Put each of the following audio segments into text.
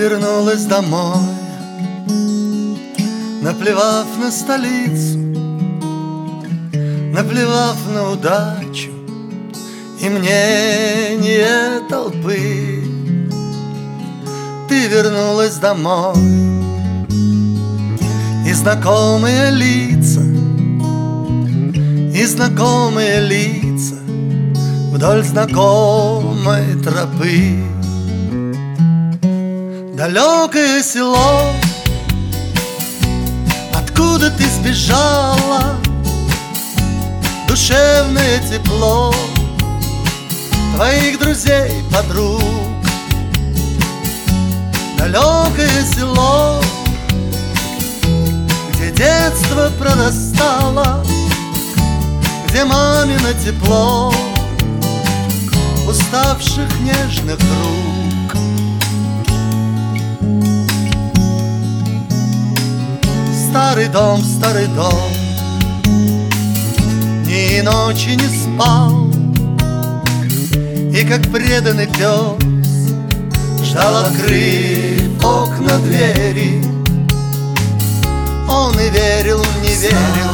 вернулась домой, наплевав на столицу, наплевав на удачу и мнение толпы. Ты вернулась домой, и знакомые лица, и знакомые лица вдоль знакомой тропы. Далекое село, откуда ты сбежала, душевное тепло твоих друзей, подруг. Далекое село, где детство прорастало, где мамино тепло уставших нежных рук. Старый дом, ни ночи не спал, и как преданный пес ждал, открыв окна двери. Он и верил, не верил,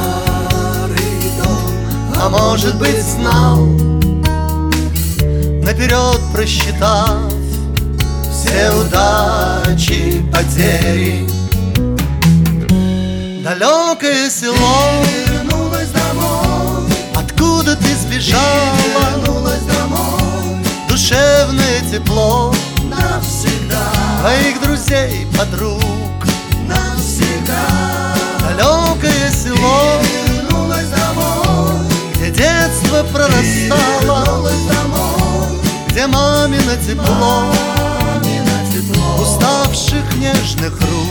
а может быть знал, наперед просчитав все удачи, потери. Далекое село, вернулась домой, откуда ты сбежала, вернулась домой, душевное тепло навсегда, твоих друзей, подруг. навсегда. Далекое село, Вернулась домой, где детство прорастало, вернулась домой, где мамино тепло мамино тепло уставших нежных рук.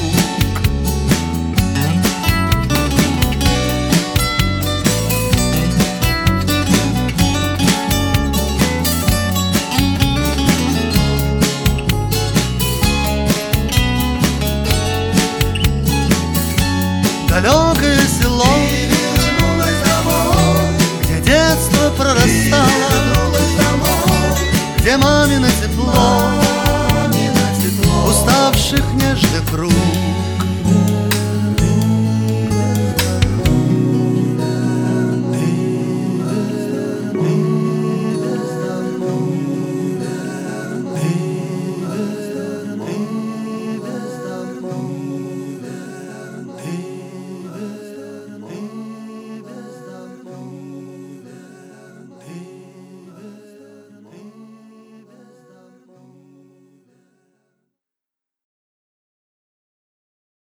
Далекое село, вернулась домой, где детство прорастало, вернулась домой, где мамино тепло